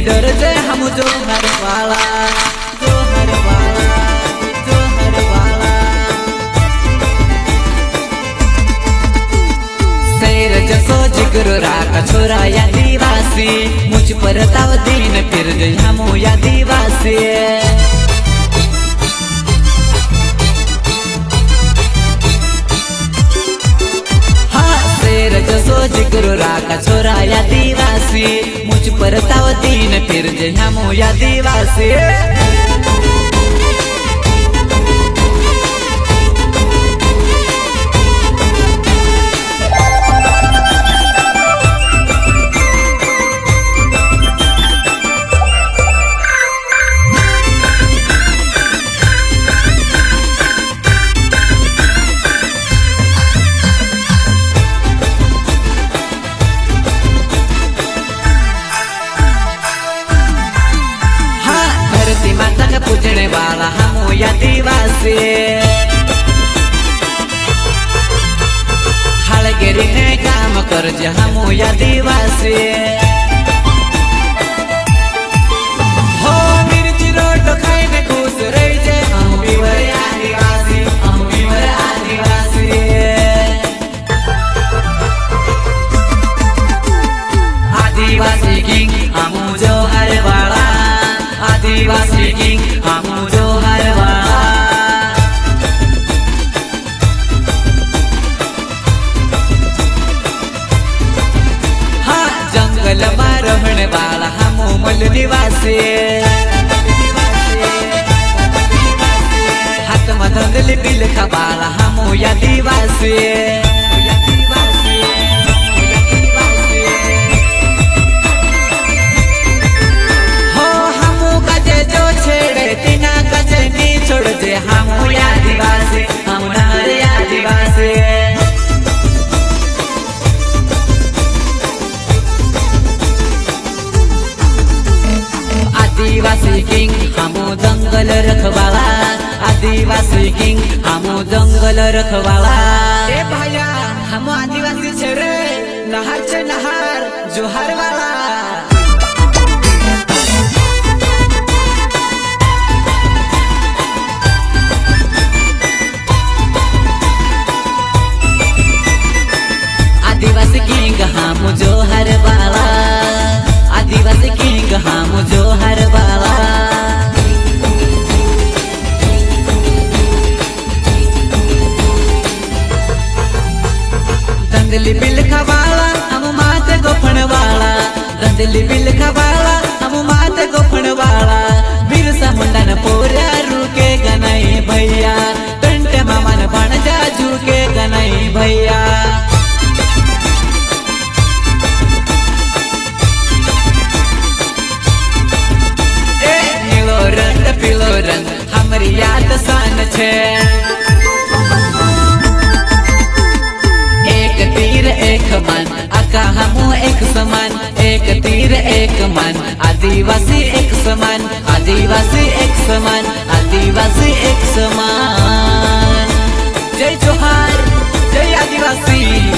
Leader जे हम जोहर वाला, जोहर वाला, जोहर वाला। शेर जसो जिगर राका छोरा आदिवासी, मुझ पर ताव दिन फिर गई हम आदिवासी। जसो जिगरो राका छोरा आदिवासी, मुझ पर ताव दिन फिर जे हम आदिवासी। पूजने वाला हम आदिवासी, हलगेरी ने काम कर जे हम आदिवासी। हो मिर्ची रोट खाने खुश रही जे हम भी वही आदिवासी, हम भी वही आदिवासी। आदिवासी किंग हम जोहर वाला, आदिवासी किंग हम जोहर वाला। हाँ जंगल में रहने वाला हम मूल निवासी, हाथ में धंधली बिल खबाला हम आदिवासी। छोड़ दे हम आदिवासी, हम नारे आदिवासी। आदिवासी किंग हम जंगल रखवाला, आदिवासी किंग हम जंगल रखवाला। ए भैया हम आदिवासी छेड़े नहर से नहर जोहर वाला। आदिवासी किंग हम जोहर वाला, आदिवासी किंग हम जोहर वाला। दंदली बिल खवाला हम माते गोफन वाला, दंदली बिल खवाला हम माते गोफन वाला। बिरसा मुंडा न पोरा रुके गनाई भैया, टंटे मामा न बन जा झुके गनाई भैया। पीलो रंग हमारी याद सान छे, एक तीर एक मन आका हमू एक समान, एक तीर एक मन। आदिवासी एक समान, आदिवासी एक समान, आदिवासी एक समान। जय जोहार, जय आदिवासी।